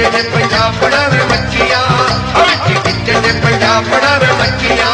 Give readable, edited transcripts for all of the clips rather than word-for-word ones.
खिच्चे ने पंजाबड़ा वे मच्छियां, विच खिच्चे ने पंजाबड़ा वे मच्छियां।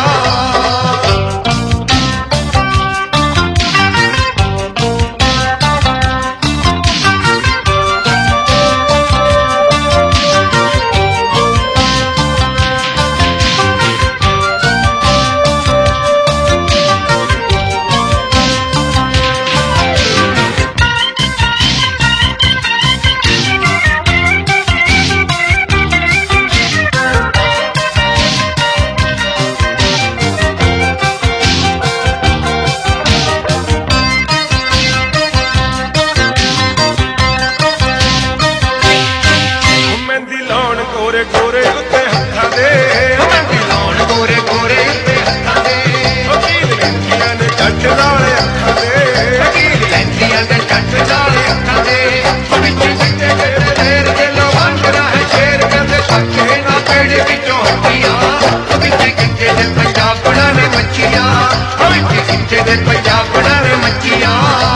गोरे गोरे उत्ते हत्थां दे, मेहंदी लाउण गोरे गोरे उत्ते हत्थां दे, वकील लैंदियां ने जट नाले अखां दे, वकील लैंदियां ने जट नाले अखां दे। विच खिच्चे ने शेर दे लवांडरा है शेर कहंदे सच्चे ना पेड़ विचों हड्डियां, विच खिच्चे ने पंजाबड़ा वे मच्छियां, विच खिच्चे ने पंजाबड़ा वे मच्छियां।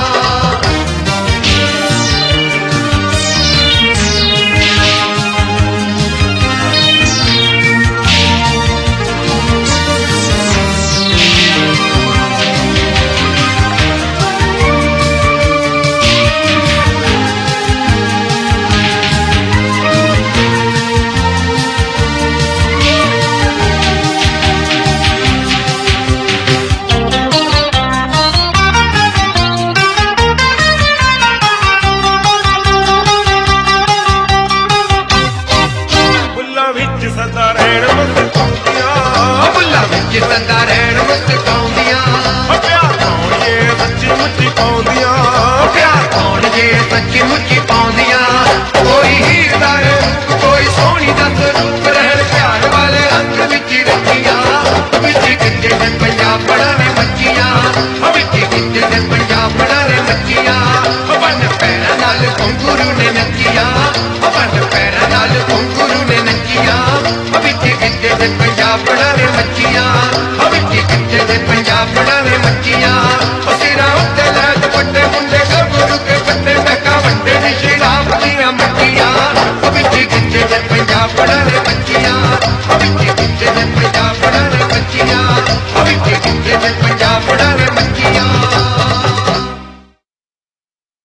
सदा रहण मुस्काउंदियां, बुल्ला विच सदा रहण मुस्काउंदियां, प्यार कौन जे सच्ची मुच्ची पाउंदियां, प्यार कौन जे सच्ची मुच्ची पाउंदियां। कोई हीर दा कोई सोहनी दा स्वरूप रहण प्यार वाले रंग विच रखियां, विच खिच्चे ने पंजाबड़ा वे मच्छियां, विच खिच्चे ने पंजाबड़ा वे मच्छियां। बन पैरां नाल घुंघरू ने नच्चियां, बन पैरां नाल घुंघरू ने नच्चियां, विच खिच्चे ने पंजाबड़ा वे मच्छियां, विच खिच्चे ने पंजाबड़ा वे मच्छियां। सिरां उत्ते लै दुपट्टे मुंडे गभरू के पट्टे महका वंडे नी शराब दियां मच्छियां, विच खिच्चे ने पंजाबड़ा वे मच्छियां, विच खिच्चे ने पंजाबड़ा वे मच्छियां।